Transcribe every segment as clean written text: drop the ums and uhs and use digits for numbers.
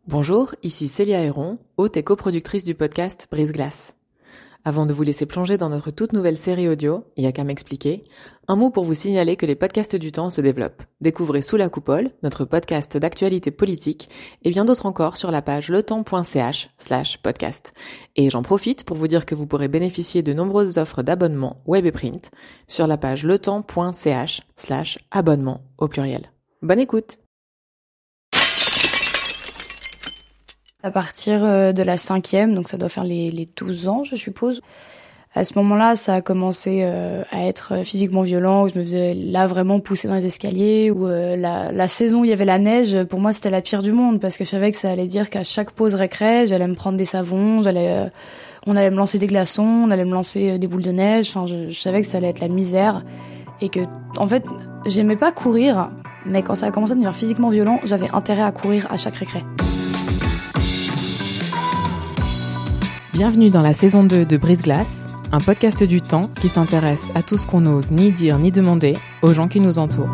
Bonjour, ici Célia Héron, hôte et coproductrice du podcast Brise-Glace. Avant de vous laisser plonger dans notre toute nouvelle série audio, il y a qu'à m'expliquer, un mot pour vous signaler que les podcasts du temps se développent. Découvrez Sous la coupole, notre podcast d'actualité politique, et bien d'autres encore sur la page letemps.ch/podcast. Et j'en profite pour vous dire que vous pourrez bénéficier de nombreuses offres d'abonnement web et print sur la page letemps.ch/abonnement au pluriel. Bonne écoute! À partir de la 5e, donc ça doit faire les 12 ans, je suppose. À ce moment-là, ça a commencé à être physiquement violent, où je me faisais là vraiment pousser dans les escaliers, où la saison où il y avait la neige, pour moi c'était la pire du monde, parce que je savais que ça allait dire qu'à chaque pause récré, j'allais me prendre des savons, on allait me lancer des glaçons, on allait me lancer des boules de neige, enfin je savais que ça allait être la misère, et que, en fait, j'aimais pas courir, mais quand ça a commencé à devenir physiquement violent, j'avais intérêt à courir à chaque récré. Bienvenue dans la saison 2 de Brise-Glace, un podcast du temps qui s'intéresse à tout ce qu'on n'ose ni dire ni demander aux gens qui nous entourent.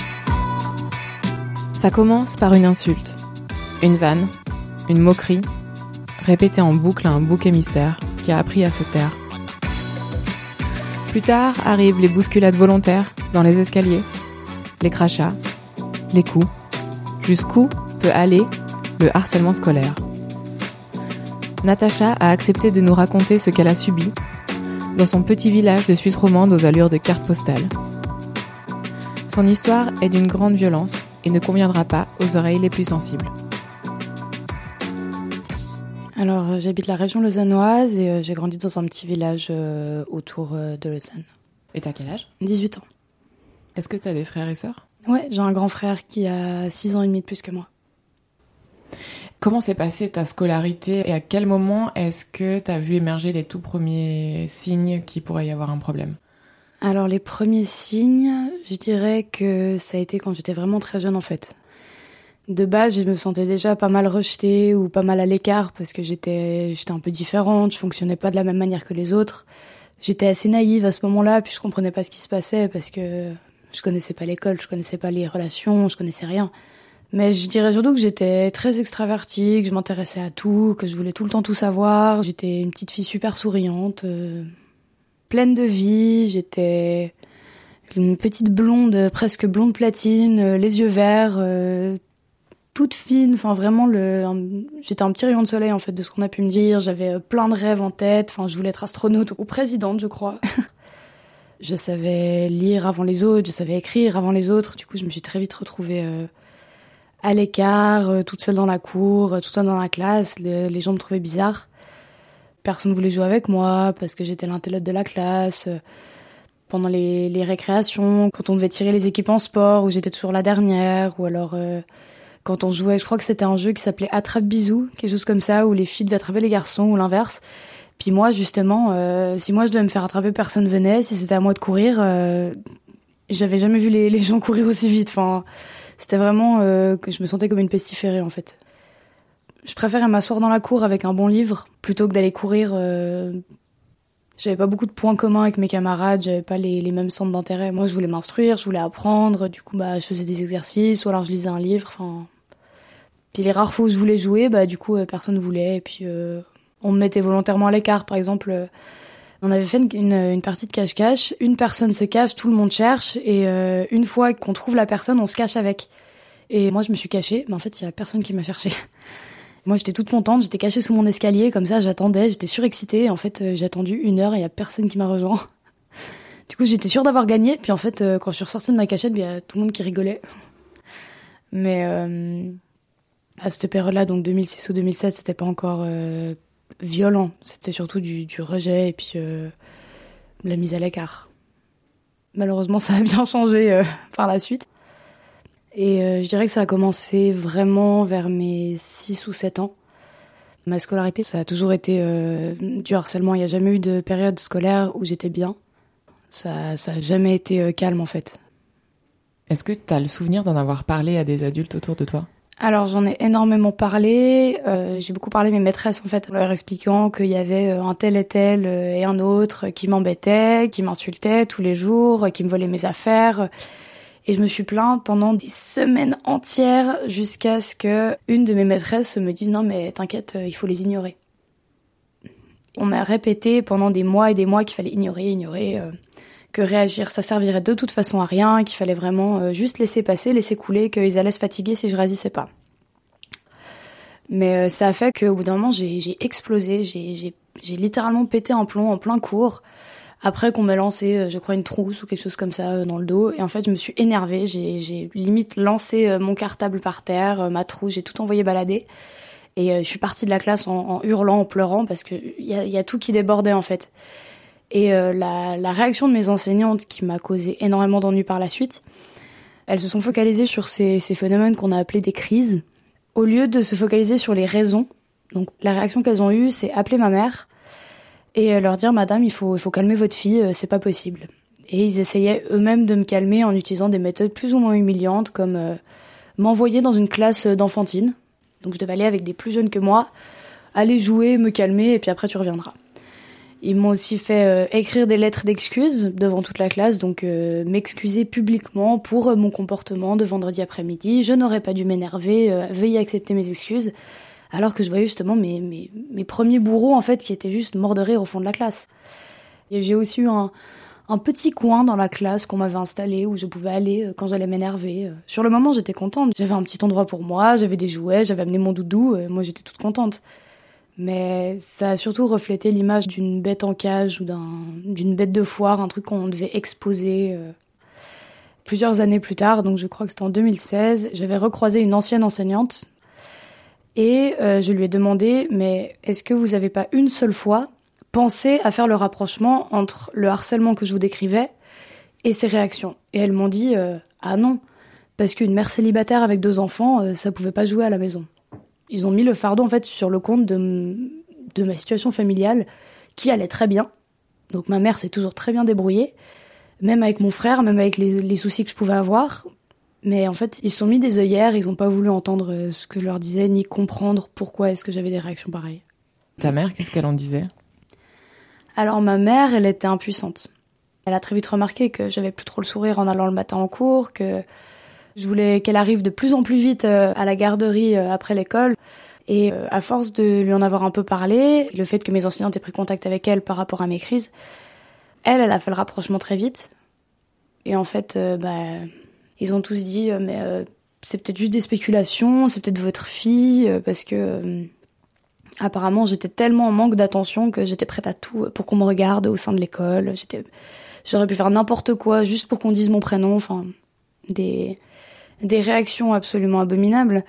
Ça commence par une insulte, une vanne, une moquerie, répétée en boucle à un bouc émissaire qui a appris à se taire. Plus tard arrivent les bousculades volontaires dans les escaliers, les crachats, les coups, jusqu'où peut aller le harcèlement scolaire. Natacha a accepté de nous raconter ce qu'elle a subi dans son petit village de Suisse romande aux allures de carte postale. Son histoire est d'une grande violence et ne conviendra pas aux oreilles les plus sensibles. Alors, j'habite la région lausannoise et j'ai grandi dans un petit village autour de Lausanne. Et t'as quel âge ? 18 ans. Est-ce que t'as des frères et sœurs ? Ouais, j'ai un grand frère qui a 6 ans et demi de plus que moi. Comment s'est passée ta scolarité et à quel moment est-ce que t'as vu émerger les tout premiers signes qu'il pourrait y avoir un problème ? Alors les premiers signes, je dirais que ça a été quand j'étais vraiment très jeune en fait. De base, je me sentais déjà pas mal rejetée ou pas mal à l'écart parce que j'étais un peu différente, je fonctionnais pas de la même manière que les autres. J'étais assez naïve à ce moment-là, puis je comprenais pas ce qui se passait parce que je connaissais pas l'école, je connaissais pas les relations, je connaissais rien. Mais je dirais surtout que j'étais très extravertie, que je m'intéressais à tout, que je voulais tout le temps tout savoir. J'étais une petite fille super souriante, pleine de vie. J'étais une petite blonde, presque blonde platine, les yeux verts, toute fine. Enfin vraiment, j'étais un petit rayon de soleil en fait de ce qu'on a pu me dire. J'avais plein de rêves en tête. Enfin, je voulais être astronaute ou présidente, je crois. Je savais lire avant les autres, je savais écrire avant les autres. Du coup, je me suis très vite retrouvée à l'écart, toute seule dans la cour, toute seule dans la classe. Les gens me trouvaient bizarre. Personne ne voulait jouer avec moi parce que j'étais l'intellote de la classe. Pendant les récréations, quand on devait tirer les équipes en sport, où j'étais toujours la dernière, ou alors quand on jouait, je crois que c'était un jeu qui s'appelait Attrape-Bisou, quelque chose comme ça, où les filles devaient attraper les garçons, ou l'inverse. Puis moi, justement, si moi je devais me faire attraper, personne venait. Si c'était à moi de courir, j'avais jamais vu les gens courir aussi vite. Enfin, c'était vraiment que je me sentais comme une pestiférée, en fait. Je préférais m'asseoir dans la cour avec un bon livre plutôt que d'aller courir. J'avais pas beaucoup de points communs avec mes camarades, j'avais pas les mêmes centres d'intérêt. Moi, je voulais m'instruire, je voulais apprendre. Du coup, je faisais des exercices ou alors je lisais un livre. Enfin, puis les rares fois où je voulais jouer, du coup, personne voulait. Et puis, on me mettait volontairement à l'écart. Par exemple, on avait fait une partie de cache-cache. Une personne se cache, tout le monde cherche. Et une fois qu'on trouve la personne, on se cache avec. Et moi, je me suis cachée, mais en fait, il y a personne qui m'a cherchée. Moi, j'étais toute contente, j'étais cachée sous mon escalier, comme ça, j'attendais, j'étais surexcitée. En fait, j'ai attendu 1 heure et il y a personne qui m'a rejoint. Du coup, j'étais sûre d'avoir gagné. Puis en fait, quand je suis ressortie de ma cachette, il y a tout le monde qui rigolait. Mais à cette période-là, donc 2006 ou 2007, c'était pas encore violent. C'était surtout du rejet et puis la mise à l'écart. Malheureusement, ça a bien changé par la suite. Et je dirais que ça a commencé vraiment vers mes 6 ou 7 ans. Ma scolarité, ça a toujours été du harcèlement. Il n'y a jamais eu de période scolaire où j'étais bien. Ça a jamais été calme, en fait. Est-ce que tu as le souvenir d'en avoir parlé à des adultes autour de toi ? Alors, j'en ai énormément parlé. J'ai beaucoup parlé à mes maîtresses, en fait, en leur expliquant qu'il y avait un tel et tel et un autre qui m'embêtaient, qui m'insultaient tous les jours, qui me volaient mes affaires. Et je me suis plaint pendant des semaines entières jusqu'à ce que une de mes maîtresses me dise « Non mais t'inquiète, il faut les ignorer ». On m'a répété pendant des mois et des mois qu'il fallait ignorer, que réagir ça servirait de toute façon à rien, qu'il fallait vraiment juste laisser passer, laisser couler, qu'ils allaient se fatiguer si je réagissais pas. Mais ça a fait qu'au bout d'un moment j'ai explosé, j'ai littéralement pété un plomb en plein cours. Après qu'on m'ait lancé, je crois, une trousse ou quelque chose comme ça dans le dos. Et en fait, je me suis énervée. J'ai limite lancé mon cartable par terre, ma trousse, j'ai tout envoyé balader. Et je suis partie de la classe en hurlant, en pleurant, parce que y a tout qui débordait, en fait. Et la réaction de mes enseignantes, qui m'a causé énormément d'ennuis par la suite, elles se sont focalisées sur ces phénomènes qu'on a appelés des crises, au lieu de se focaliser sur les raisons. Donc la réaction qu'elles ont eue, c'est appeler ma mère, et leur dire « Madame, il faut calmer votre fille, c'est pas possible ». Et ils essayaient eux-mêmes de me calmer en utilisant des méthodes plus ou moins humiliantes, comme m'envoyer dans une classe d'enfantine. Donc je devais aller avec des plus jeunes que moi, aller jouer, me calmer, et puis après tu reviendras. Ils m'ont aussi fait écrire des lettres d'excuses devant toute la classe, donc m'excuser publiquement pour mon comportement de vendredi après-midi. Je n'aurais pas dû m'énerver, veuillez accepter mes excuses. Alors que je voyais justement mes premiers bourreaux, en fait, qui étaient juste morts de rire au fond de la classe. Et j'ai aussi eu un petit coin dans la classe qu'on m'avait installé, où je pouvais aller quand j'allais m'énerver. Sur le moment, j'étais contente. J'avais un petit endroit pour moi, j'avais des jouets, j'avais amené mon doudou, moi j'étais toute contente. Mais ça a surtout reflété l'image d'une bête en cage ou d'une bête de foire, un truc qu'on devait exposer. Plusieurs années plus tard, donc je crois que c'était en 2016, j'avais recroisé une ancienne enseignante. Et je lui ai demandé, mais est-ce que vous avez pas une seule fois pensé à faire le rapprochement entre le harcèlement que je vous décrivais et ses réactions ? Et elles m'ont dit, ah non, parce qu'une mère célibataire avec 2 enfants, ça pouvait pas jouer à la maison. Ils ont mis le fardeau en fait sur le compte de ma situation familiale qui allait très bien. Donc ma mère s'est toujours très bien débrouillée, même avec mon frère, même avec les soucis que je pouvais avoir. Mais en fait, ils se sont mis des œillères, ils n'ont pas voulu entendre ce que je leur disais, ni comprendre pourquoi est-ce que j'avais des réactions pareilles. Ta mère, qu'est-ce qu'elle en disait ? Alors ma mère, elle était impuissante. Elle a très vite remarqué que j'avais plus trop le sourire en allant le matin en cours, que je voulais qu'elle arrive de plus en plus vite à la garderie après l'école. Et à force de lui en avoir un peu parlé, le fait que mes enseignantes aient pris contact avec elle par rapport à mes crises, elle a fait le rapprochement très vite. Et en fait, ils ont tous dit mais c'est peut-être juste des spéculations, c'est peut-être votre fille, parce que apparemment j'étais tellement en manque d'attention que j'étais prête à tout pour qu'on me regarde au sein de l'école. J'aurais pu faire n'importe quoi juste pour qu'on dise mon prénom, enfin des réactions absolument abominables.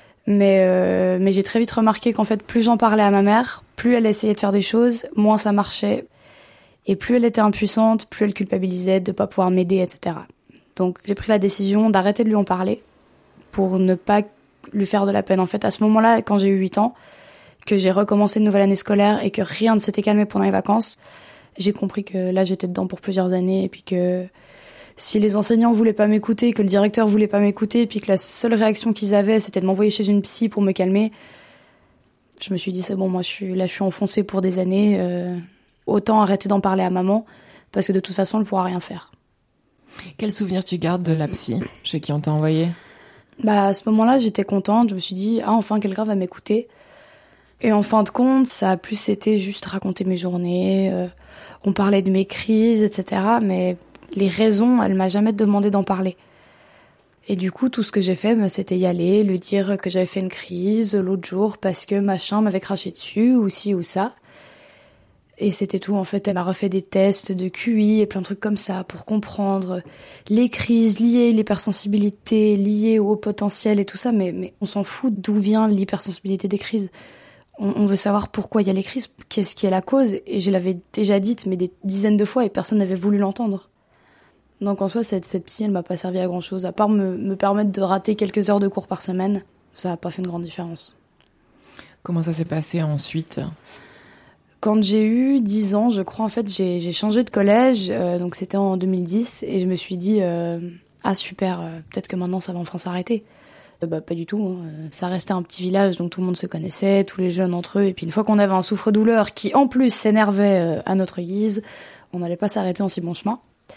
Mais j'ai très vite remarqué qu'en fait plus j'en parlais à ma mère, plus elle essayait de faire des choses, moins ça marchait. Et plus elle était impuissante, plus elle culpabilisait de pas pouvoir m'aider, etc. Donc j'ai pris la décision d'arrêter de lui en parler pour ne pas lui faire de la peine. En fait, à ce moment-là, quand j'ai eu 8 ans, que j'ai recommencé une nouvelle année scolaire et que rien ne s'était calmé pendant les vacances, j'ai compris que là j'étais dedans pour plusieurs années et puis que si les enseignants voulaient pas m'écouter, que le directeur voulait pas m'écouter et puis que la seule réaction qu'ils avaient c'était de m'envoyer chez une psy pour me calmer, je me suis dit c'est bon, moi je suis enfoncée pour des années, autant arrêter d'en parler à maman parce que de toute façon elle pourra rien faire. Quel souvenir tu gardes de la psy chez qui on t'a envoyé ? À ce moment-là, j'étais contente. Je me suis dit, enfin, quelqu'un va m'écouter. Et en fin de compte, ça a plus été juste raconter mes journées. On parlait de mes crises, etc. Mais les raisons, elle m'a jamais demandé d'en parler. Et du coup, tout ce que j'ai fait, c'était y aller, lui dire que j'avais fait une crise l'autre jour parce que machin m'avait craché dessus, ou ci ou ça. Et c'était tout, en fait. Elle m'a refait des tests de QI et plein de trucs comme ça pour comprendre les crises liées, l'hypersensibilité liée au potentiel et tout ça. Mais on s'en fout d'où vient l'hypersensibilité des crises. On veut savoir pourquoi il y a les crises, qu'est-ce qui est la cause. Et je l'avais déjà dite, mais des dizaines de fois, et personne n'avait voulu l'entendre. Donc en soi, cette psy, elle m'a pas servi à grand-chose. À part me permettre de rater quelques heures de cours par semaine, ça a pas fait une grande différence. Comment ça s'est passé ensuite ? Quand j'ai eu 10 ans, je crois, en fait, j'ai changé de collège, donc c'était en 2010, et je me suis dit, super, peut-être que maintenant ça va enfin s'arrêter. Pas du tout, hein. Ça restait un petit village, donc tout le monde se connaissait, tous les jeunes entre eux, et puis une fois qu'on avait un souffre-douleur qui, en plus, s'énervait à notre guise, on n'allait pas s'arrêter en si bon chemin.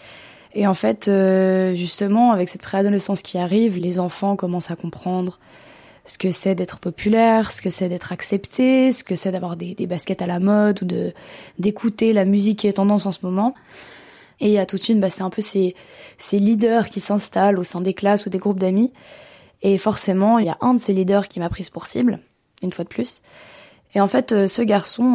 Et en fait, justement, avec cette préadolescence qui arrive, les enfants commencent à comprendre ce que c'est d'être populaire, ce que c'est d'être accepté, ce que c'est d'avoir des baskets à la mode ou d'écouter la musique qui est tendance en ce moment. Et il y a tout de suite, c'est un peu ces leaders qui s'installent au sein des classes ou des groupes d'amis. Et forcément, il y a un de ces leaders qui m'a prise pour cible, une fois de plus. Et en fait, ce garçon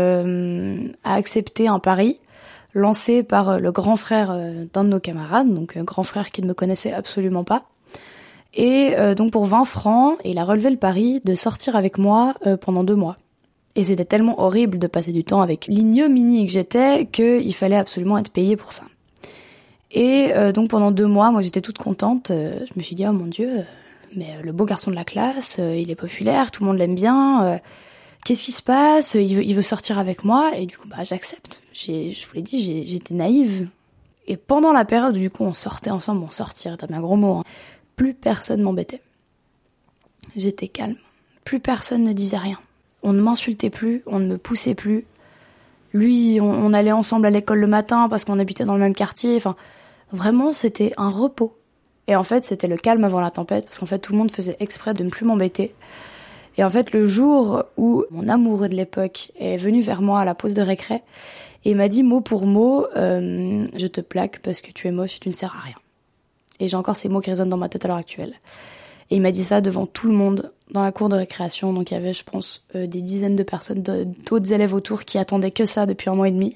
a accepté un pari lancé par le grand frère d'un de nos camarades, donc un grand frère qui ne me connaissait absolument pas. Et donc pour 20 francs, il a relevé le pari de sortir avec moi pendant 2 mois. Et c'était tellement horrible de passer du temps avec l'ignominie que j'étais qu'il fallait absolument être payé pour ça. Et donc pendant 2 mois, moi j'étais toute contente. Je me suis dit, oh mon Dieu, mais le beau garçon de la classe, il est populaire, tout le monde l'aime bien. Qu'est-ce qui se passe ? Il veut sortir avec moi. Et du coup, j'accepte. Je vous l'ai dit, j'étais naïve. Et pendant la période où du coup on sortait ensemble, t'as bien un gros mot, hein, plus personne m'embêtait. J'étais calme. Plus personne ne disait rien. On ne m'insultait plus, on ne me poussait plus. Lui, on allait ensemble à l'école le matin parce qu'on habitait dans le même quartier. Enfin, vraiment, c'était un repos. Et en fait, c'était le calme avant la tempête parce qu'en fait, tout le monde faisait exprès de ne plus m'embêter. Et en fait, le jour où mon amoureux de l'époque est venu vers moi à la pause de récré et m'a dit mot pour mot je te plaque parce que tu es moche et tu ne sers à rien. Et j'ai encore ces mots qui résonnent dans ma tête à l'heure actuelle. Et il m'a dit ça devant tout le monde dans la cour de récréation. Donc il y avait, je pense, des dizaines de personnes, d'autres élèves autour qui attendaient que ça depuis 1 mois et demi.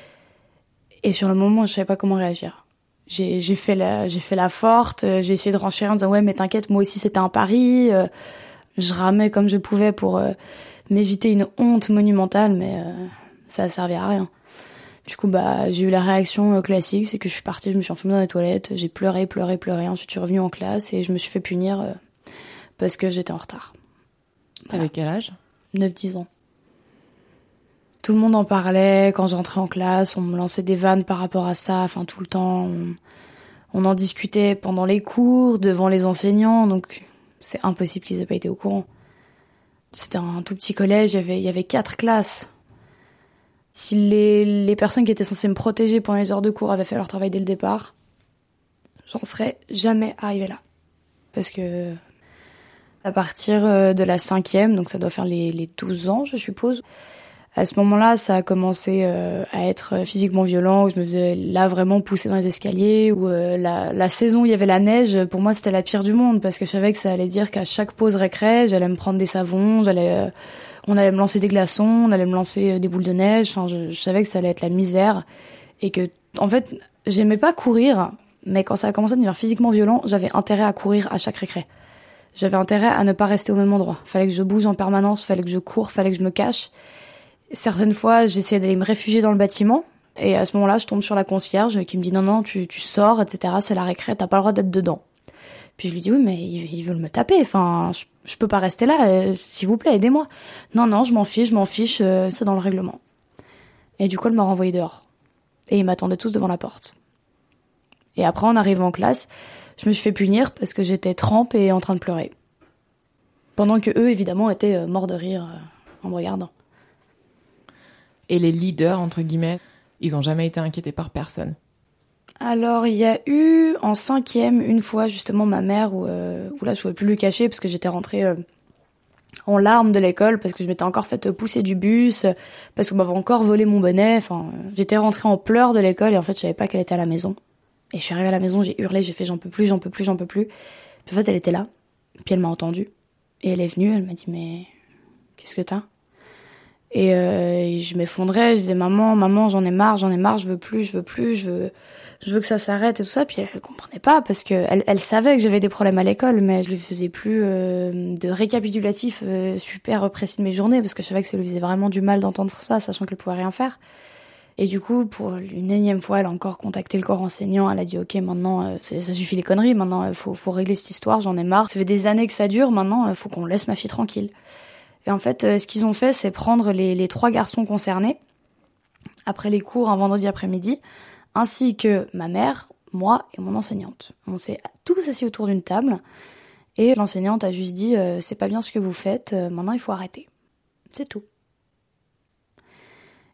Et sur le moment, je savais pas comment réagir. J'ai fait la forte, j'ai essayé de renchérir en disant ouais mais t'inquiète, moi aussi c'était un pari. Je ramais comme je pouvais pour m'éviter une honte monumentale, mais ça servait à rien. Du coup, j'ai eu la réaction classique, c'est que je suis partie, je me suis enfermée dans les toilettes, j'ai pleuré. Ensuite, je suis revenue en classe et je me suis fait punir parce que j'étais en retard. T'avais quel âge ? 9-10 ans. Tout le monde en parlait quand j'entrais en classe, on me lançait des vannes par rapport à ça, enfin tout le temps. On en discutait pendant les cours, devant les enseignants, donc c'est impossible qu'ils aient pas été au courant. C'était un tout petit collège, il y avait 4 classes. Si les personnes qui étaient censées me protéger pendant les heures de cours avaient fait leur travail dès le départ, j'en serais jamais arrivée là. Parce que à partir de la 5e, donc ça doit faire les 12 ans, je suppose, à ce moment-là, ça a commencé à être physiquement violent, où je me faisais là vraiment pousser dans les escaliers, où la saison où il y avait la neige, pour moi c'était la pire du monde, parce que je savais que ça allait dire qu'à chaque pause récré, j'allais me prendre des savons, on allait me lancer des glaçons, on allait me lancer des boules de neige, enfin je savais que ça allait être la misère, et que en fait j'aimais pas courir, mais quand ça a commencé à devenir physiquement violent, j'avais intérêt à courir à chaque récré. J'avais intérêt à ne pas rester au même endroit. Fallait que je bouge en permanence, fallait que je cours, fallait que je me cache. Certaines fois, j'essayais d'aller me réfugier dans le bâtiment. Et à ce moment-là, je tombe sur la concierge qui me dit non, tu sors, etc. C'est la récré, t'as pas le droit d'être dedans. Puis je lui dis oui, mais ils veulent me taper. Enfin, je peux pas rester là. S'il vous plaît, aidez-moi. Non, je m'en fiche. C'est dans le règlement. Et du coup, elle m'a renvoyé dehors. Et ils m'attendaient tous devant la porte. Et après, en arrivant en classe, je me suis fait punir parce que j'étais trempe et en train de pleurer. Pendant que eux, évidemment, étaient morts de rire en me regardant. Et les leaders, entre guillemets, ils ont jamais été inquiétés par personne? Alors, il y a eu en 5e, une fois, justement, ma mère, où là, je pouvais plus le cacher parce que j'étais rentrée en larmes de l'école, parce que je m'étais encore fait pousser du bus, parce qu'on m'avait encore volé mon bonnet. Enfin, j'étais rentrée en pleurs de l'école et en fait, je savais pas qu'elle était à la maison. Et je suis arrivée à la maison, j'ai hurlé, j'ai fait j'en peux plus. Puis en fait, elle était là. Puis elle m'a entendue. Et elle est venue, elle m'a dit mais qu'est-ce que t'as ? Et je m'effondrais, je disais maman, j'en ai marre, je veux plus, je veux que ça s'arrête et tout ça. Puis elle comprenait pas parce que elle savait que j'avais des problèmes à l'école, mais je lui faisais plus de récapitulatif super précis de mes journées parce que je savais que ça lui faisait vraiment du mal d'entendre ça, sachant qu'elle pouvait rien faire. Et du coup, pour une énième fois, elle a encore contacté le corps enseignant. Elle a dit ok, maintenant ça suffit les conneries, maintenant faut régler cette histoire, j'en ai marre. Ça fait des années que ça dure, maintenant faut qu'on laisse ma fille tranquille. Et en fait, ce qu'ils ont fait, c'est prendre les 3 garçons concernés, après les cours un vendredi après-midi, ainsi que ma mère, moi et mon enseignante. On s'est tous assis autour d'une table, et l'enseignante a juste dit « c'est pas bien ce que vous faites, maintenant il faut arrêter ». C'est tout.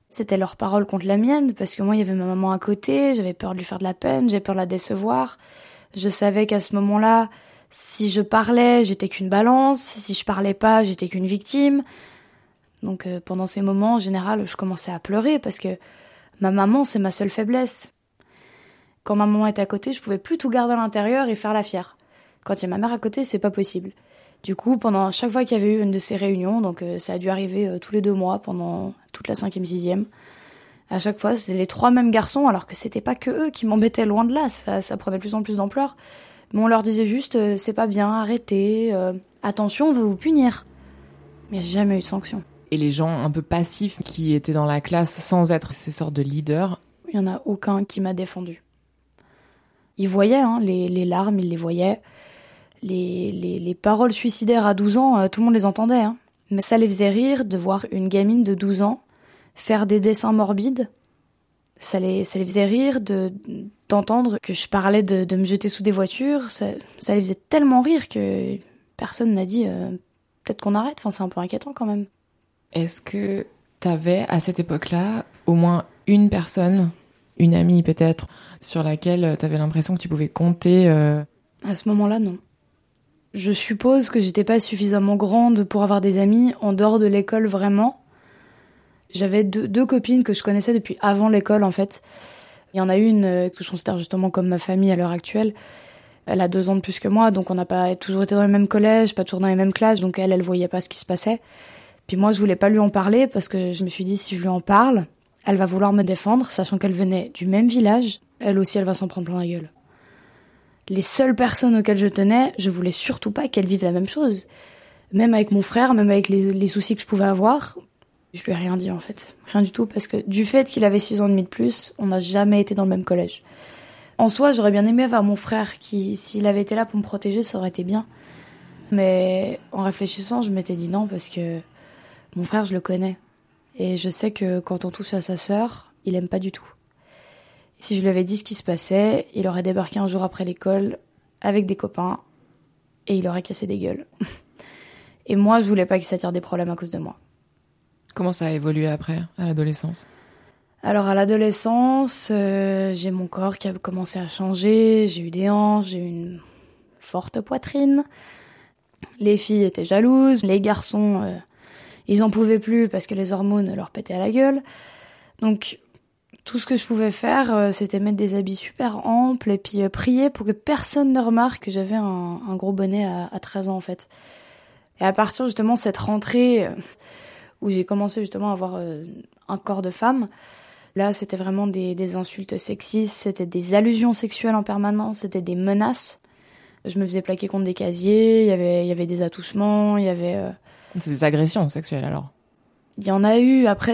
C'était leur parole contre la mienne, parce que moi, il y avait ma maman à côté, j'avais peur de lui faire de la peine, j'avais peur de la décevoir. Je savais qu'à ce moment-là, si je parlais, j'étais qu'une balance, si je parlais pas, j'étais qu'une victime. Donc pendant ces moments, en général, je commençais à pleurer, parce que ma maman, c'est ma seule faiblesse. Quand ma maman était à côté, je pouvais plus tout garder à l'intérieur et faire la fière. Quand il y a ma mère à côté, c'est pas possible. Du coup, pendant chaque fois qu'il y avait eu une de ces réunions, donc ça a dû arriver tous les 2 mois pendant toute la 5e, 6e, à chaque fois, c'était les 3 mêmes garçons, alors que c'était pas que eux qui m'embêtaient, loin de là, ça prenait de plus en plus d'ampleur. Mais on leur disait juste, c'est pas bien, arrêtez, attention, on va vous punir. Mais il n'y a jamais eu de sanction. Et les gens un peu passifs qui étaient dans la classe sans être ces sortes de leaders? Il n'y en a aucun qui m'a défendu. Ils voyaient les larmes, ils les voyaient. Les paroles suicidaires à 12 ans, tout le monde les entendait. Mais ça les faisait rire de voir une gamine de 12 ans faire des dessins morbides. Ça les faisait rire d'entendre que je parlais de me jeter sous des voitures. Ça les faisait tellement rire que personne n'a dit peut-être qu'on arrête. Enfin, c'est un peu inquiétant quand même. Est-ce que t'avais à cette époque-là au moins une personne, une amie peut-être, sur laquelle t'avais l'impression que tu pouvais compter À ce moment-là, non. Je suppose que j'étais pas suffisamment grande pour avoir des amis en dehors de l'école vraiment. J'avais deux copines que je connaissais depuis avant l'école en fait. Il y en a une que je considère justement comme ma famille à l'heure actuelle. Elle a 2 ans de plus que moi, donc on n'a pas toujours été dans le même collège, pas toujours dans les mêmes classes, donc elle voyait pas ce qui se passait. Puis moi, je voulais pas lui en parler parce que je me suis dit, si je lui en parle, elle va vouloir me défendre, sachant qu'elle venait du même village. Elle aussi, elle va s'en prendre plein la gueule. Les seules personnes auxquelles je tenais, je voulais surtout pas qu'elles vivent la même chose. Même avec mon frère, même avec les soucis que je pouvais avoir, je lui ai rien dit en fait. Rien du tout, parce que du fait qu'il avait 6 ans et demi de plus, on n'a jamais été dans le même collège. En soi, j'aurais bien aimé avoir mon frère qui, s'il avait été là pour me protéger, ça aurait été bien. Mais en réfléchissant, je m'étais dit non, parce que mon frère, je le connais. Et je sais que quand on touche à sa sœur, il aime pas du tout. Si je lui avais dit ce qui se passait, il aurait débarqué un jour après l'école avec des copains et il aurait cassé des gueules. Et moi, je voulais pas qu'il s'attire des problèmes à cause de moi. Comment ça a évolué après, à l'adolescence? Alors à l'adolescence, j'ai mon corps qui a commencé à changer, j'ai eu des hanches, j'ai eu une forte poitrine. Les filles étaient jalouses, les garçons, ils en pouvaient plus parce que les hormones leur pétaient à la gueule. Donc tout ce que je pouvais faire, c'était mettre des habits super amples et puis prier pour que personne ne remarque que j'avais un gros bonnet à 13 ans en fait. Et à partir justement de cette rentrée où j'ai commencé justement à avoir un corps de femme, là c'était vraiment des insultes sexistes, c'était des allusions sexuelles en permanence, c'était des menaces. Je me faisais plaquer contre des casiers, il y avait des attouchements, il y avait... C'est des agressions sexuelles alors? Il y en a eu, après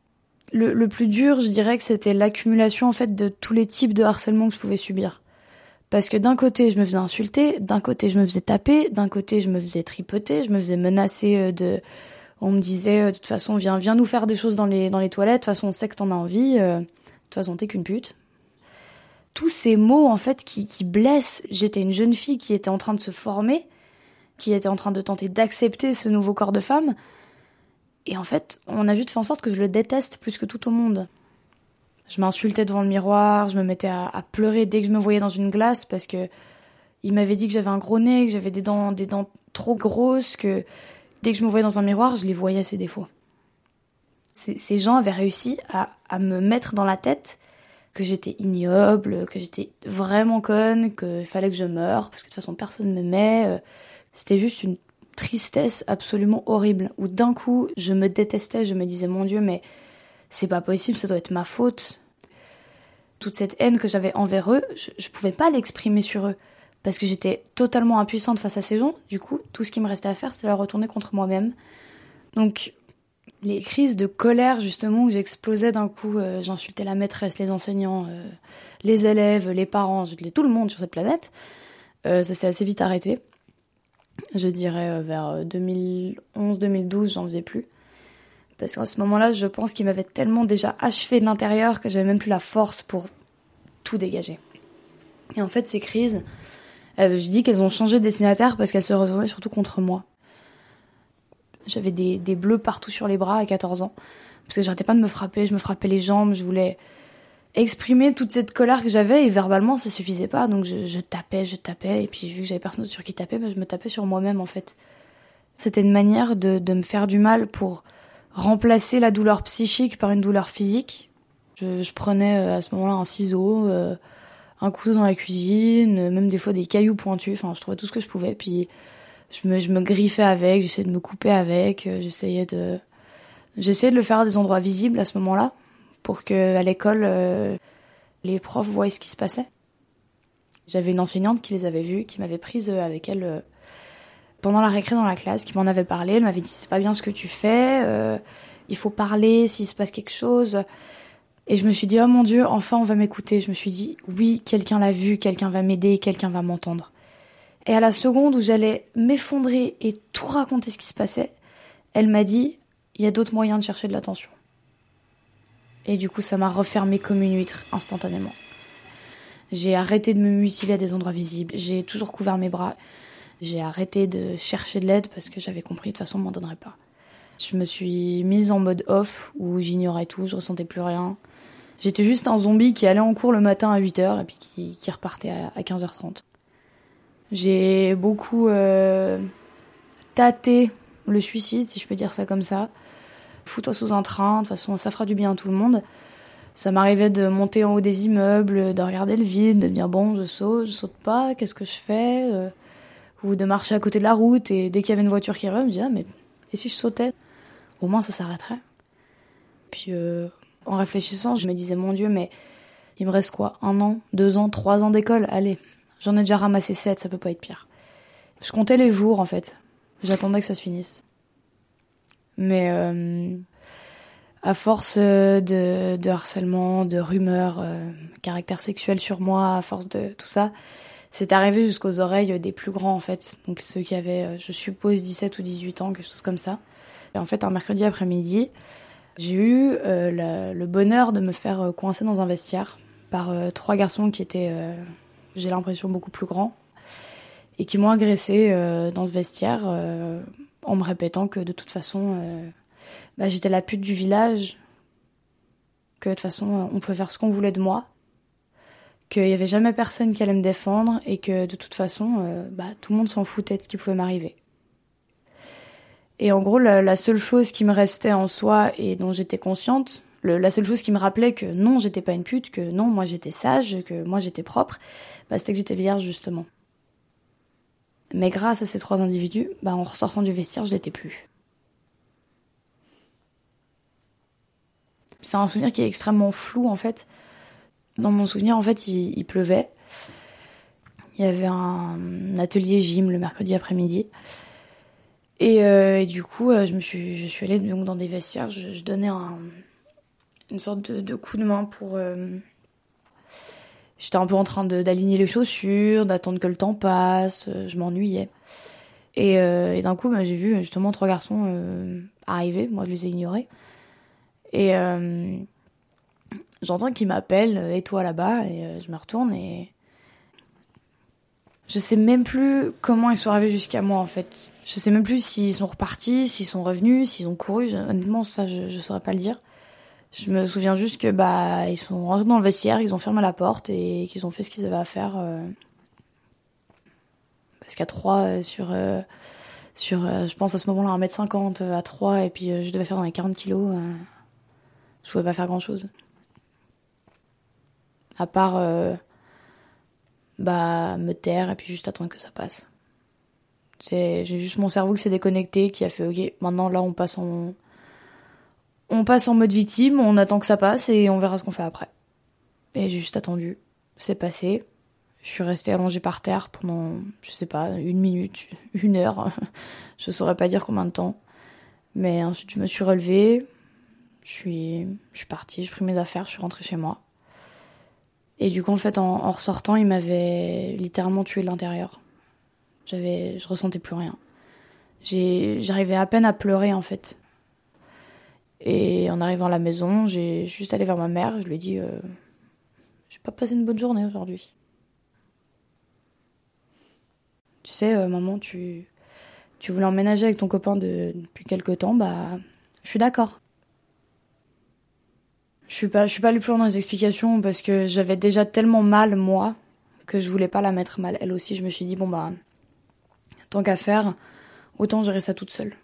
le plus dur, je dirais que c'était l'accumulation en fait de tous les types de harcèlement que je pouvais subir. Parce que d'un côté, je me faisais insulter, d'un côté, je me faisais taper, d'un côté, je me faisais tripoter, je me faisais menacer On me disait, de toute façon, viens nous faire des choses dans les toilettes, de toute façon, on sait que t'en as envie, de toute façon, t'es qu'une pute. Tous ces mots, en fait, qui blessent. J'étais une jeune fille qui était en train de se former, qui était en train de tenter d'accepter ce nouveau corps de femme. Et en fait, on a juste fait en sorte que je le déteste plus que tout au monde. Je m'insultais devant le miroir, je me mettais à pleurer dès que je me voyais dans une glace parce que il m'avait dit que j'avais un gros nez, que j'avais des dents trop grosses, que dès que je me voyais dans un miroir, je les voyais ces défauts. Ces gens avaient réussi à me mettre dans la tête que j'étais ignoble, que j'étais vraiment conne, qu'il fallait que je meure, parce que de toute façon personne ne m'aimait. C'était juste une tristesse absolument horrible, où d'un coup, je me détestais, je me disais, mon Dieu, mais c'est pas possible, ça doit être ma faute. Toute cette haine que j'avais envers eux, je pouvais pas l'exprimer sur eux, parce que j'étais totalement impuissante face à ces gens. Du coup, tout ce qui me restait à faire, c'est leur retourner contre moi-même. Donc, les crises de colère, justement, où j'explosais d'un coup, j'insultais la maîtresse, les enseignants, les élèves, les parents, tout le monde sur cette planète, ça s'est assez vite arrêté. Je dirais vers 2011-2012, j'en faisais plus. Parce qu'à ce moment-là, je pense qu'ils m'avaient tellement déjà achevé de l'intérieur que j'avais même plus la force pour tout dégager. Et en fait, ces crises, je dis qu'elles ont changé de destinataire parce qu'elles se retournaient surtout contre moi. J'avais des bleus partout sur les bras à 14 ans. Parce que j'arrêtais pas de me frapper, je me frappais les jambes, je voulais exprimer toute cette colère que j'avais et verbalement ça suffisait pas. Donc je tapais et puis vu que j'avais personne sur qui taper, je me tapais sur moi-même en fait. C'était une manière de me faire du mal pour remplacer la douleur psychique par une douleur physique. Je prenais à ce moment-là un ciseau, un couteau dans la cuisine, même des fois des cailloux pointus, enfin je trouvais tout ce que je pouvais. Puis je me griffais avec, j'essayais de me couper avec, j'essayais de le faire à des endroits visibles à ce moment-là, pour que à l'école, les profs voient ce qui se passait. J'avais une enseignante qui les avait vues, qui m'avait prise avec elle pendant la récré dans la classe, qui m'en avait parlé. Elle m'avait dit « c'est pas bien ce que tu fais, il faut parler s'il se passe quelque chose ». Et je me suis dit « oh mon Dieu, enfin on va m'écouter ». Je me suis dit « oui, quelqu'un l'a vu, quelqu'un va m'aider, quelqu'un va m'entendre ». Et à la seconde où j'allais m'effondrer et tout raconter ce qui se passait, elle m'a dit « il y a d'autres moyens de chercher de l'attention ». Et du coup, ça m'a refermé comme une huître instantanément. J'ai arrêté de me mutiler à des endroits visibles. J'ai toujours couvert mes bras. J'ai arrêté de chercher de l'aide parce que j'avais compris de toute façon, on m'en donnerait pas. Je me suis mise en mode off où j'ignorais tout, je ressentais plus rien. J'étais juste un zombie qui allait en cours le matin à 8h et puis qui repartait à 15h30. J'ai beaucoup tâté le suicide, si je peux dire ça comme ça. Fous-toi sous un train, de toute façon ça fera du bien à tout le monde. Ça m'arrivait de monter en haut des immeubles, de regarder le vide, de me dire bon je saute pas, qu'est-ce que je fais ou de marcher à côté de la route et dès qu'il y avait une voiture qui arrivait, je me disais mais et si je sautais? Au moins ça s'arrêterait. Puis en réfléchissant, je me disais mon Dieu mais il me reste quoi? 1 an, 2 ans, 3 ans d'école? Allez, j'en ai déjà ramassé 7, ça peut pas être pire. Je comptais les jours en fait, j'attendais que ça se finisse. Mais à force de harcèlement, de rumeurs, caractère sexuel sur moi, à force de tout ça, c'est arrivé jusqu'aux oreilles des plus grands en fait. Donc ceux qui avaient, je suppose, 17 ou 18 ans, quelque chose comme ça. Et en fait, un mercredi après-midi, j'ai eu le bonheur de me faire coincer dans un vestiaire par 3 garçons qui étaient, j'ai l'impression, beaucoup plus grands et qui m'ont agressée dans ce vestiaire en me répétant que de toute façon, j'étais la pute du village, que de toute façon, on pouvait faire ce qu'on voulait de moi, qu'il n'y avait jamais personne qui allait me défendre et que de toute façon, tout le monde s'en foutait de ce qui pouvait m'arriver. Et en gros, la seule chose qui me restait en soi et dont j'étais consciente, la seule chose qui me rappelait que non, j'étais pas une pute, que non, moi j'étais sage, que moi j'étais propre, c'était que j'étais vierge justement. Mais grâce à ces 3 individus, en ressortant du vestiaire, je l'étais plus. C'est un souvenir qui est extrêmement flou en fait. Dans mon souvenir, en fait, il pleuvait. Il y avait un atelier gym le mercredi après-midi. Et du coup, je suis allée donc dans des vestiaires. Je donnais une sorte de coup de main pour... J'étais un peu en train d'aligner les chaussures, d'attendre que le temps passe. Je m'ennuyais. Et d'un coup, j'ai vu justement 3 garçons arriver. Moi, je les ai ignorés. Et j'entends qu'ils m'appellent « et toi là-bas ?» et je me retourne et je sais même plus comment ils sont arrivés jusqu'à moi en fait. Je sais même plus s'ils sont repartis, s'ils sont revenus, s'ils ont couru. Honnêtement, ça, je saurais pas le dire. Je me souviens juste que ils sont rentrés dans le vestiaire, ils ont fermé la porte et qu'ils ont fait ce qu'ils avaient à faire. Parce qu'à 3 sur je pense à ce moment-là 1m50 à 3 et puis je devais faire dans les 40 kilos. Je pouvais pas faire grand-chose. À part me taire et puis juste attendre que ça passe. J'ai juste mon cerveau qui s'est déconnecté, qui a fait ok, maintenant là on passe en mode victime, on attend que ça passe et on verra ce qu'on fait après. Et j'ai juste attendu. C'est passé. Je suis restée allongée par terre pendant, je sais pas, 1 minute, 1 heure. Je saurais pas dire combien de temps. Mais ensuite je me suis relevée. Je suis partie, j'ai pris mes affaires, je suis rentrée chez moi. Et du coup, en fait, en ressortant, il m'avait littéralement tué de l'intérieur. Je ressentais plus rien. J'arrivais à peine à pleurer, en fait. Et en arrivant à la maison, j'ai juste allé vers ma mère, je lui ai dit j'ai pas passé une bonne journée aujourd'hui. Tu sais, maman, tu Tu voulais emménager avec ton copain depuis quelque temps, je suis d'accord. Je suis pas allée plus loin dans les explications parce que j'avais déjà tellement mal, moi, que je voulais pas la mettre mal. Elle aussi, je me suis dit, tant qu'à faire, autant gérer ça toute seule.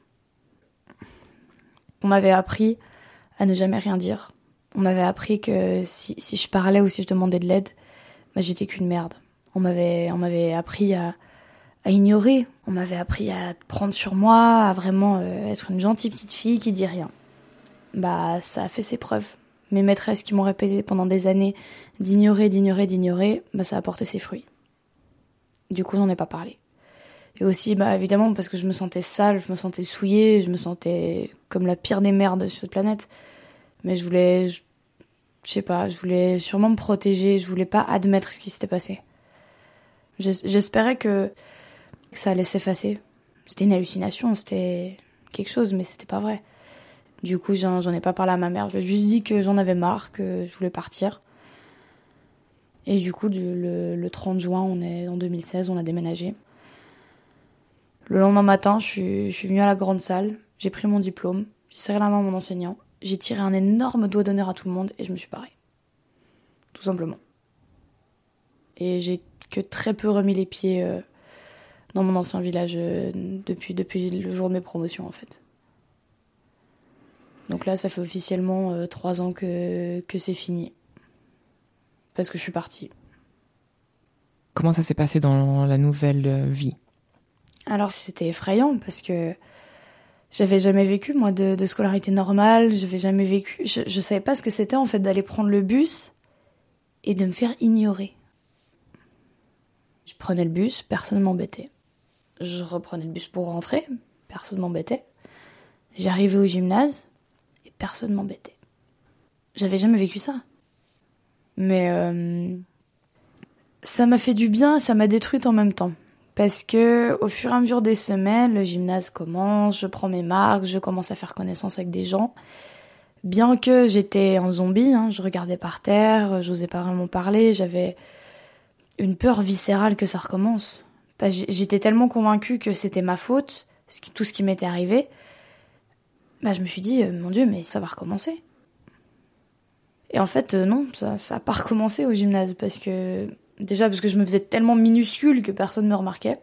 On m'avait appris à ne jamais rien dire. On m'avait appris que si je parlais ou si je demandais de l'aide, j'étais qu'une merde. On m'avait appris à ignorer. On m'avait appris à prendre sur moi, à vraiment être une gentille petite fille qui dit rien. Ça a fait ses preuves. Mes maîtresses qui m'ont répété pendant des années d'ignorer, ça a porté ses fruits. Du coup, j'en ai pas parlé. Et aussi, évidemment, parce que je me sentais sale, je me sentais souillée, je me sentais comme la pire des merdes sur cette planète. Mais je voulais sûrement me protéger, je voulais pas admettre ce qui s'était passé. J'espérais que ça allait s'effacer. C'était une hallucination, c'était quelque chose, mais c'était pas vrai. Du coup, j'en ai pas parlé à ma mère. Je lui ai juste dit que j'en avais marre, que je voulais partir. Et du coup, le 30 juin, on est en 2016, on a déménagé. Le lendemain matin, je suis venue à la grande salle, j'ai pris mon diplôme, j'ai serré la main à mon enseignant, j'ai tiré un énorme doigt d'honneur à tout le monde et je me suis barrée. Tout simplement. Et j'ai que très peu remis les pieds dans mon ancien village depuis le jour de mes promotions, en fait. Donc là, ça fait officiellement 3 ans que c'est fini. Parce que je suis partie. Comment ça s'est passé dans la nouvelle vie ? Alors, c'était effrayant parce que j'avais jamais vécu, moi, de scolarité normale. J'avais jamais vécu... Je savais pas ce que c'était, en fait, d'aller prendre le bus et de me faire ignorer. Je prenais le bus, personne ne m'embêtait. Je reprenais le bus pour rentrer, personne ne m'embêtait. J'arrivais au gymnase, personne m'embêtait. J'avais jamais vécu ça. Mais ça m'a fait du bien, ça m'a détruite en même temps. Parce que au fur et à mesure des semaines, le gymnase commence, je prends mes marques, je commence à faire connaissance avec des gens. Bien que j'étais un zombie, je regardais par terre, j'osais pas vraiment parler, j'avais une peur viscérale que ça recommence. J'étais tellement convaincue que c'était ma faute, tout ce qui m'était arrivé. Je me suis dit, mon Dieu, mais ça va recommencer. Et en fait, non, ça a pas recommencé au gymnase, parce que je me faisais tellement minuscule que personne ne me remarquait.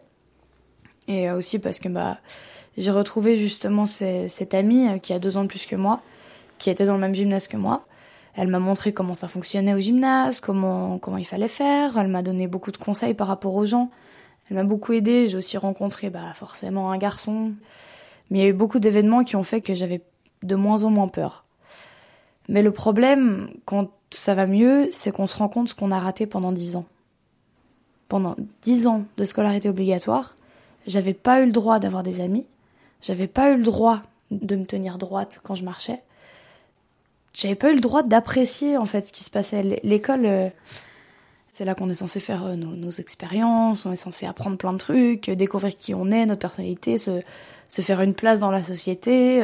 Et aussi parce que j'ai retrouvé justement cette amie qui a 2 ans de plus que moi, qui était dans le même gymnase que moi. Elle m'a montré comment ça fonctionnait au gymnase, comment il fallait faire. Elle m'a donné beaucoup de conseils par rapport aux gens. Elle m'a beaucoup aidée. J'ai aussi rencontré forcément un garçon. Mais il y a eu beaucoup d'événements qui ont fait que j'avais de moins en moins peur. Mais le problème, quand ça va mieux, c'est qu'on se rend compte ce qu'on a raté pendant 10 ans. Pendant 10 ans de scolarité obligatoire, j'avais pas eu le droit d'avoir des amis. J'avais pas eu le droit de me tenir droite quand je marchais. J'avais pas eu le droit d'apprécier en fait ce qui se passait. L'école, c'est là qu'on est censé faire nos expériences, on est censé apprendre plein de trucs, découvrir qui on est, notre personnalité, se faire une place dans la société.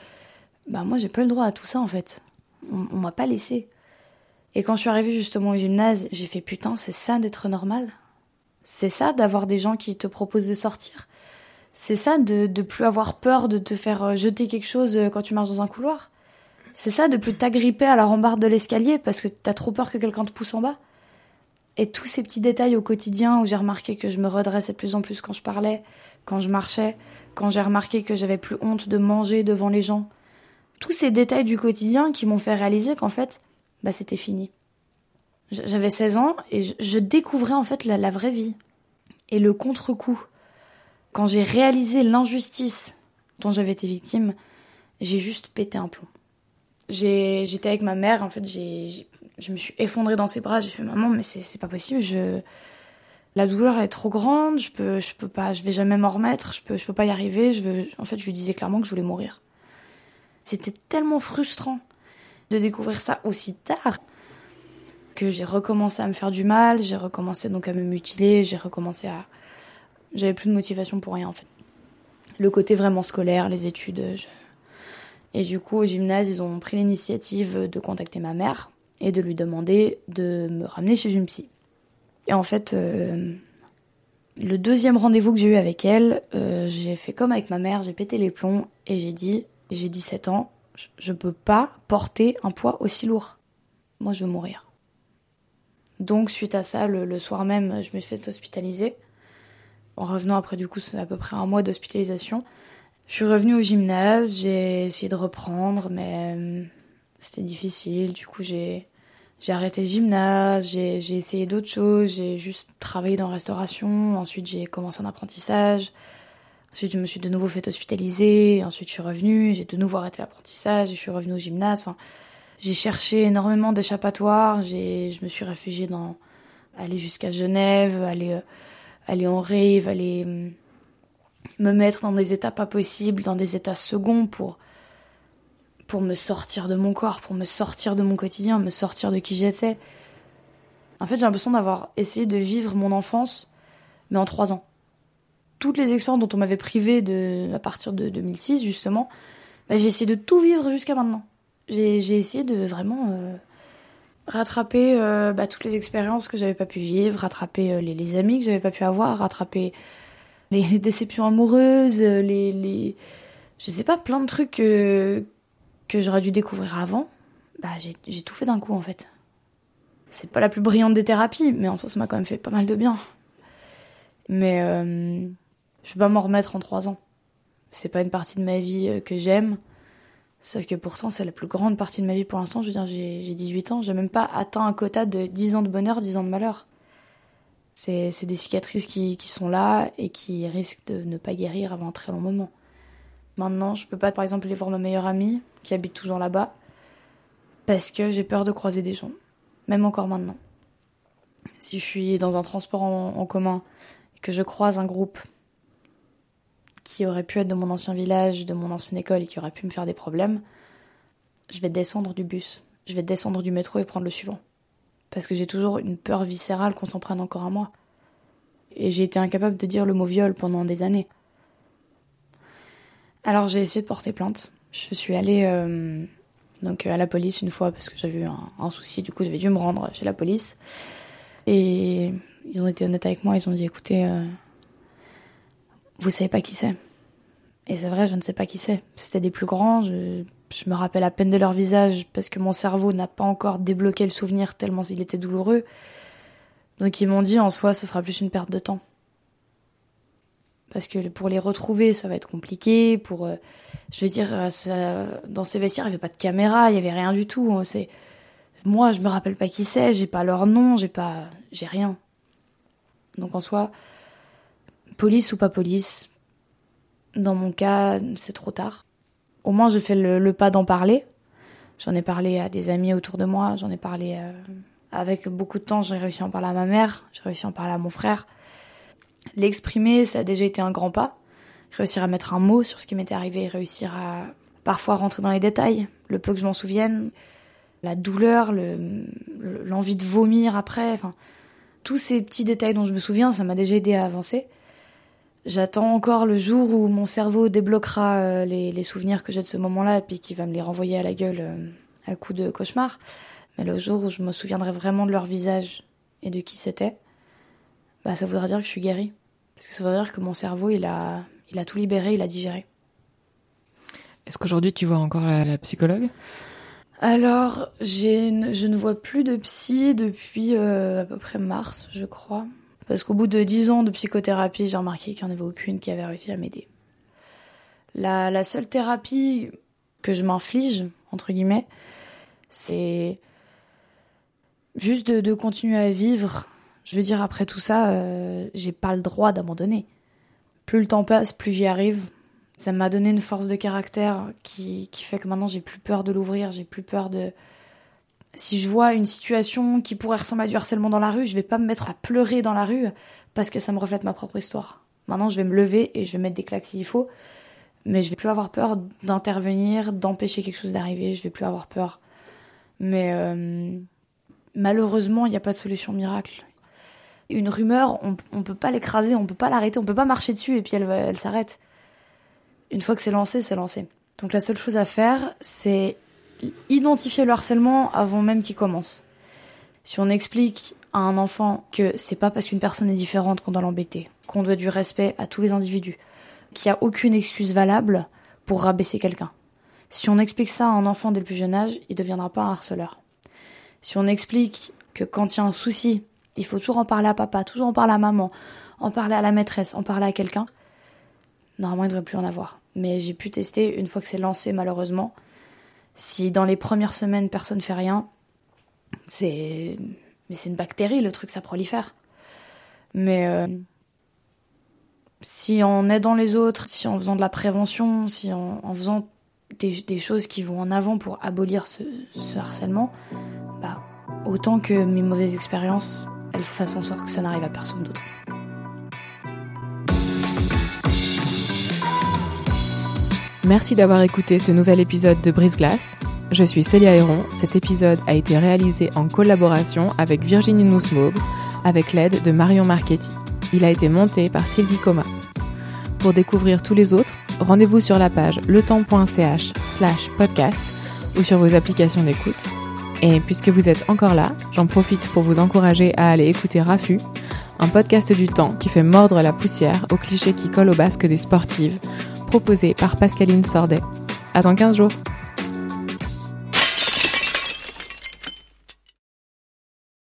Moi, j'ai pas eu le droit à tout ça en fait. On m'a pas laissé. Et quand je suis arrivée justement au gymnase, j'ai fait putain, c'est ça d'être normal. C'est ça d'avoir des gens qui te proposent de sortir. C'est ça de plus avoir peur de te faire jeter quelque chose quand tu marches dans un couloir. C'est ça de plus t'agripper à la rambarde de l'escalier parce que t'as trop peur que quelqu'un te pousse en bas. Et tous ces petits détails au quotidien où j'ai remarqué que je me redressais de plus en plus quand je parlais, quand je marchais, quand j'ai remarqué que j'avais plus honte de manger devant les gens. Tous ces détails du quotidien qui m'ont fait réaliser qu'en fait, c'était fini. J'avais 16 ans et je découvrais en fait la vraie vie. Et le contre-coup, quand j'ai réalisé l'injustice dont j'avais été victime, j'ai juste pété un plomb. J'étais avec ma mère, en fait, je me suis effondrée dans ses bras, j'ai fait maman, mais c'est pas possible, la douleur elle est trop grande, je peux pas, je vais jamais m'en remettre, je peux pas y arriver, en fait, je lui disais clairement que je voulais mourir. C'était tellement frustrant de découvrir ça aussi tard que j'ai recommencé à me faire du mal, j'ai recommencé donc à me mutiler, j'avais plus de motivation pour rien en fait. Le côté vraiment scolaire, les études. Et du coup, au gymnase, ils ont pris l'initiative de contacter ma mère et de lui demander de me ramener chez une psy. Et en fait, Le deuxième rendez-vous que j'ai eu avec elle, j'ai fait comme avec ma mère, j'ai pété les plombs et j'ai dit, j'ai 17 ans, je peux pas porter un poids aussi lourd. Moi, je veux mourir. Donc, suite à ça, le soir même, je me suis fait hospitaliser. En revenant après, du coup, c'est à peu près 1 mois d'hospitalisation. Je suis revenue au gymnase, j'ai essayé de reprendre, mais c'était difficile. Du coup, j'ai arrêté le gymnase, j'ai essayé d'autres choses, j'ai juste travaillé dans la restauration. Ensuite, j'ai commencé un apprentissage. Ensuite, je me suis de nouveau fait hospitaliser. Ensuite, je suis revenue, j'ai de nouveau arrêté l'apprentissage. Je suis revenue au gymnase. Enfin, j'ai cherché énormément d'échappatoires. Je me suis réfugiée dans aller jusqu'à Genève, aller en rave, aller me mettre dans des états pas possibles, dans des états seconds pour me sortir de mon corps, pour me sortir de mon quotidien, me sortir de qui j'étais. En fait, j'ai l'impression d'avoir essayé de vivre mon enfance, mais en 3 ans. Toutes les expériences dont on m'avait privée à partir de 2006, justement, j'ai essayé de tout vivre jusqu'à maintenant. J'ai essayé de vraiment rattraper toutes les expériences que j'avais pas pu vivre, rattraper les amis que j'avais pas pu avoir, rattraper les déceptions amoureuses, je sais pas, plein de trucs que j'aurais dû découvrir avant. J'ai tout fait d'un coup, en fait. C'est pas la plus brillante des thérapies, mais en soi, ça m'a quand même fait pas mal de bien. Mais je peux pas m'en remettre en 3 ans. C'est pas une partie de ma vie que j'aime. Sauf que pourtant, c'est la plus grande partie de ma vie pour l'instant. Je veux dire, j'ai 18 ans, j'ai même pas atteint un quota de 10 ans de bonheur, 10 ans de malheur. C'est des cicatrices qui sont là et qui risquent de ne pas guérir avant un très long moment. Maintenant, je peux pas, par exemple, aller voir ma meilleure amie, qui habite toujours là-bas, parce que j'ai peur de croiser des gens. Même encore maintenant. Si je suis dans un transport en commun et que je croise un groupe qui aurait pu être de mon ancien village, de mon ancienne école et qui aurait pu me faire des problèmes, je vais descendre du bus, je vais descendre du métro et prendre le suivant. Parce que j'ai toujours une peur viscérale qu'on s'en prenne encore à moi. Et j'ai été incapable de dire le mot viol pendant des années. Alors j'ai essayé de porter plainte. Je suis allée à la police une fois parce que j'avais eu un souci. Du coup, j'avais dû me rendre chez la police. Et ils ont été honnêtes avec moi. Ils ont dit, écoutez, vous savez pas qui c'est. Et c'est vrai, je ne sais pas qui c'est. C'était des plus grands. Je me rappelle à peine de leur visage parce que mon cerveau n'a pas encore débloqué le souvenir tellement il était douloureux. Donc ils m'ont dit, en soi, ce sera plus une perte de temps. Parce que pour les retrouver, ça va être compliqué. Je veux dire, dans ces vestiaires, il n'y avait pas de caméra, il n'y avait rien du tout. Moi, je me rappelle pas qui c'est, j'ai pas leur nom, j'ai rien. Donc en soi, police ou pas police, dans mon cas, c'est trop tard. Au moins, j'ai fait le pas d'en parler. J'en ai parlé à des amis autour de moi, j'en ai parlé avec beaucoup de temps, j'ai réussi à en parler à ma mère, j'ai réussi à en parler à mon frère. L'exprimer, ça a déjà été un grand pas. Réussir à mettre un mot sur ce qui m'était arrivé, réussir à parfois rentrer dans les détails, le peu que je m'en souvienne, la douleur, l'envie de vomir après, enfin, tous ces petits détails dont je me souviens, ça m'a déjà aidé à avancer. J'attends encore le jour où mon cerveau débloquera les souvenirs que j'ai de ce moment-là et puis qui va me les renvoyer à la gueule à coups de cauchemar. Mais le jour où je me souviendrai vraiment de leur visage et de qui c'était, ça voudra dire que je suis guérie. Parce que ça voudra dire que mon cerveau, il a tout libéré, il a digéré. Est-ce qu'aujourd'hui, tu vois encore la psychologue ? Alors, je ne vois plus de psy depuis à peu près mars, je crois. Parce qu'au bout de 10 ans de psychothérapie, j'ai remarqué qu'il n'y en avait aucune qui avait réussi à m'aider. La seule thérapie que je m'inflige, entre guillemets, c'est juste de continuer à vivre. Je veux dire, après tout ça, j'ai pas le droit d'abandonner. Plus le temps passe, plus j'y arrive. Ça m'a donné une force de caractère qui fait que maintenant j'ai plus peur de l'ouvrir, j'ai plus peur de... Si je vois une situation qui pourrait ressembler à du harcèlement dans la rue, je vais pas me mettre à pleurer dans la rue parce que ça me reflète ma propre histoire. Maintenant, je vais me lever et je vais mettre des claques s'il faut, mais je vais plus avoir peur d'intervenir, d'empêcher quelque chose d'arriver, je vais plus avoir peur. Mais malheureusement, il n'y a pas de solution miracle. Une rumeur, on peut pas l'écraser, on peut pas l'arrêter, on peut pas marcher dessus et puis elle s'arrête. Une fois que c'est lancé, c'est lancé. Donc la seule chose à faire, c'est identifier le harcèlement avant même qu'il commence. Si on explique à un enfant que c'est pas parce qu'une personne est différente qu'on doit l'embêter, qu'on doit du respect à tous les individus, qu'il n'y a aucune excuse valable pour rabaisser quelqu'un. Si on explique ça à un enfant dès le plus jeune âge, il ne deviendra pas un harceleur. Si on explique que quand il y a un souci, il faut toujours en parler à papa, toujours en parler à maman, en parler à la maîtresse, en parler à quelqu'un, normalement il ne devrait plus en avoir. Mais j'ai pu tester, une fois que c'est lancé malheureusement, si dans les premières semaines personne ne fait rien, c'est une bactérie, le truc ça prolifère. Mais si en aidant les autres, si en faisant de la prévention, si en faisant des choses qui vont en avant pour abolir ce harcèlement, autant que mes mauvaises expériences, elles fassent en sorte que ça n'arrive à personne d'autre. Merci d'avoir écouté ce nouvel épisode de Brise-Glace. Je suis Célia Héron. Cet épisode a été réalisé en collaboration avec Virginie Nussbaum, avec l'aide de Marion Marchetti. Il a été monté par Sylvie Coma. Pour découvrir tous les autres, rendez-vous sur la page letemps.ch/podcast ou sur vos applications d'écoute. Et puisque vous êtes encore là, j'en profite pour vous encourager à aller écouter Raffut, un podcast du temps qui fait mordre la poussière aux clichés qui collent au basque des sportives, proposé par Pascaline Sordet. À dans 15 jours.